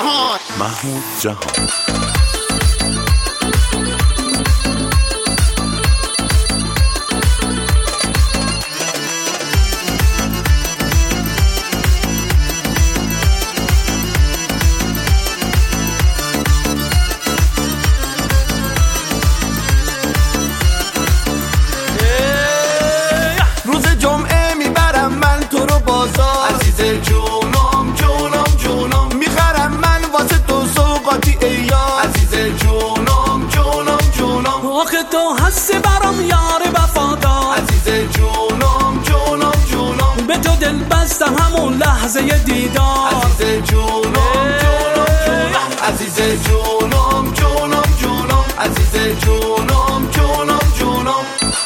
جهان محمود جهان روز جمعه میبرم من تو رو بازار، عزیز جونم جونم جونم، میخرم من واسه تو سوغاتی ایار، عزیز جونم جونم جونم، آخه تو هستی برام یار وفادار، عزیز جونم جونم جونم، به تو دل بستم همون لحظه دیدار، عزیز جونم جونم جونم، عزیز جونم جونم جونم، عزیز جونم جونم جونم.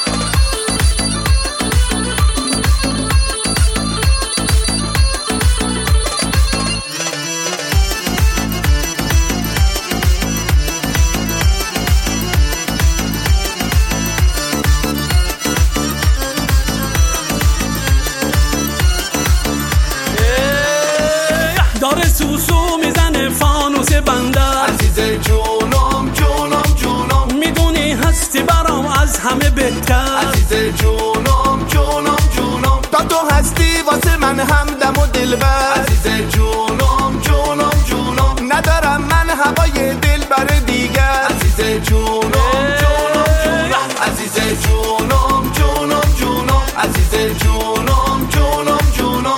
داره سوسو میزنه فانوس بنده، عزیز جونم جونم جونم، میدونی هستی برام از همه بهتر، عزیز جونم جونم جونم، تا تو هستی واسه من همدم و دلبر، عزیز جونم جونم جونم، ندارم من هوای دل بر دیگر، عزیز جونم جونم جونم، عزیز جونم جونم جونم، عزیز جونم جونم جونم.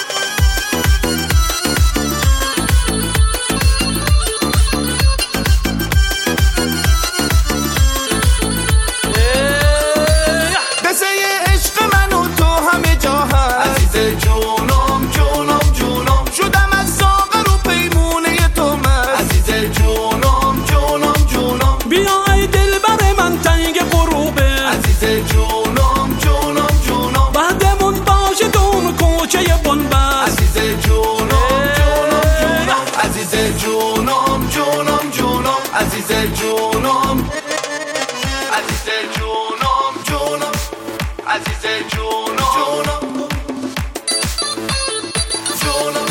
دسته عشق من و تو همه جا هست، عزیز جونم جونم جونم، شدم از ساغر و پیمونه تو مست، عزیز جونم جونم جونم، بیا ای دل بر من تنگ غروبه، عزیز جونم جونم جونم، بعدمون باشه دون کوچه بنبست، عزیز جونم جونم جونم، عزیز جونم جونم جونم، عزیز جونم، عزیز جونم جونم، عزیز جونم جونم جونم.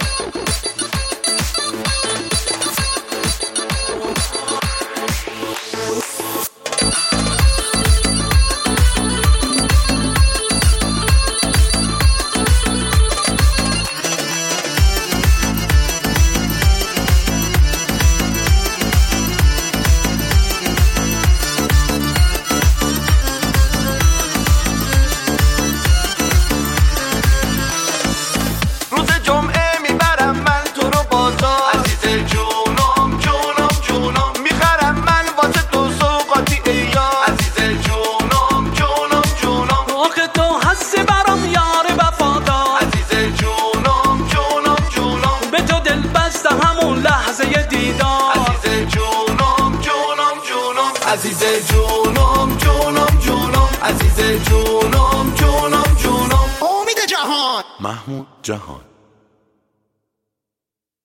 روز جمعه میبرم من تو رو بازار، عزیز جونم جونم جونم، میخرم من واسه تو سوغاتی ایار، عزیز جونم جونم جونم، آخه تو هستی برام یار وفادار، عزیز جونم جونم جونم، به تو دل بستم همون لحظه دیدار، عزیز جونم جونم جونم، عزیز جونم جونم جونم، عزیز جونم جونم جونم. امید جهان محمود جهان